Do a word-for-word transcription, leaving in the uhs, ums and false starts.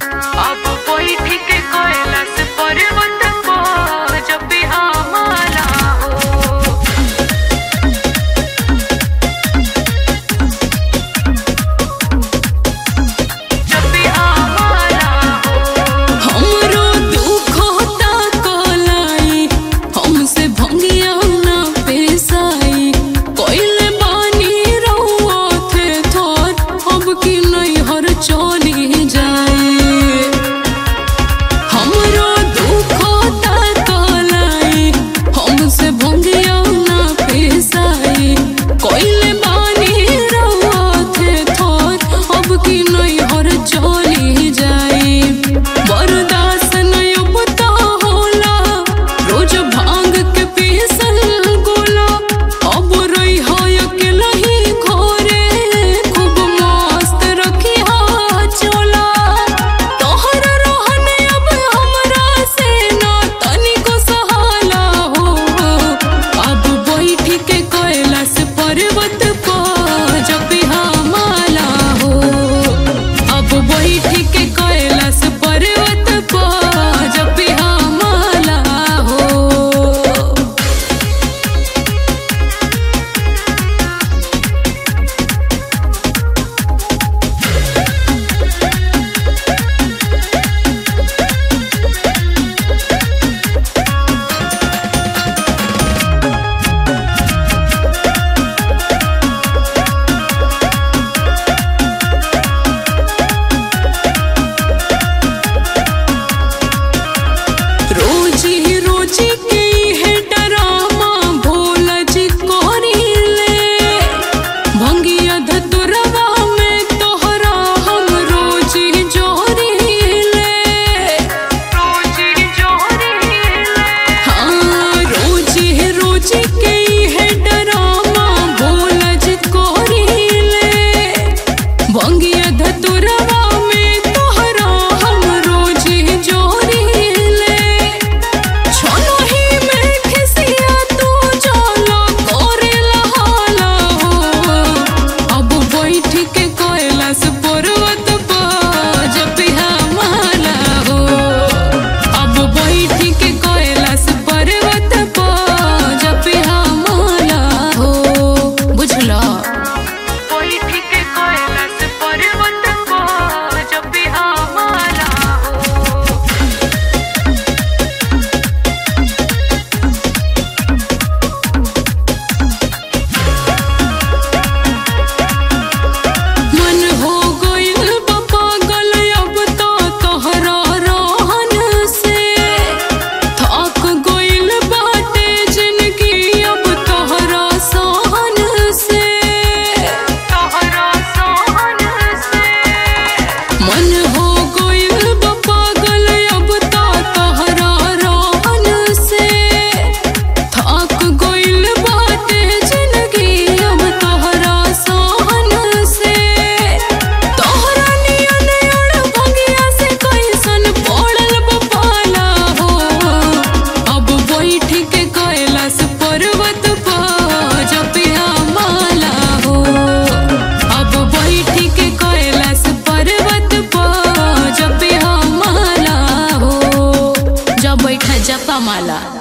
अब बैठ के कैलाश पर्वत पर जब हमारा हो जब हमारा हो हमरो दुख होता कोलाई हमसे भंगिया ना पेसाई कोइले बानी रहुआ थे थोर अब की नहीं हर चली जाए हमरो दुख होता कोलाई हमसे भंगिया ना पेसाई कोइले बानी रहुआ थे थोर अब की नहीं हर चली जाए बर्दाश्त नहीं अब तो होला रोज भांग के पीसल गोला अब रही हो अकेला ही घोरे खूब मस्त रखी हा चोला तोहर रहन अब हमरा से ना तनिको सहाला हो अब बैठ के कैलाश पर्वत पर जब हमारा हो अब बैठ के कैलाश पर्वत पर जब हमारा हो रोजी रोजी के है डरामा भोला जी कोरीले भंगिया धतुरवा में तोहरा हम रोजी जोरीले रोजी जोरीले हाँ रोजी रोजी के है डरामा भोला जी कोरीले भंगिया धतुरवा में तोहरा हम रोजी जोरीले छोनो ही में खिसिया तू चलो कोरेला हाला हो अब बैठ के कैलाश पर्वत पर जब हमारा हो अब बैठ के कैलाश पर्वत पर जब हमारा हो बुझला बैठ के कैलाश पर्वत पर जब हमारा हो मन हो गइल बा पागल अब तो तोहरा रहन से थक गइल बाटे जिंदगी अब तोहरा सहन से तोहरा सहन से मन हो गइल बा पागल अब तो तोहरा रहन से थक गइल बाटे जिंदगी अब तोहरा सहन से तोहरा नियन अड़ भंगिया से कैसन पड़ल बपाला हो अब बैठ के कैलाश पर्वत पर जब हमारा हो अब बैठ के कैलाश पर्वत पर जब हमारा हो जब बैठा जपा माला।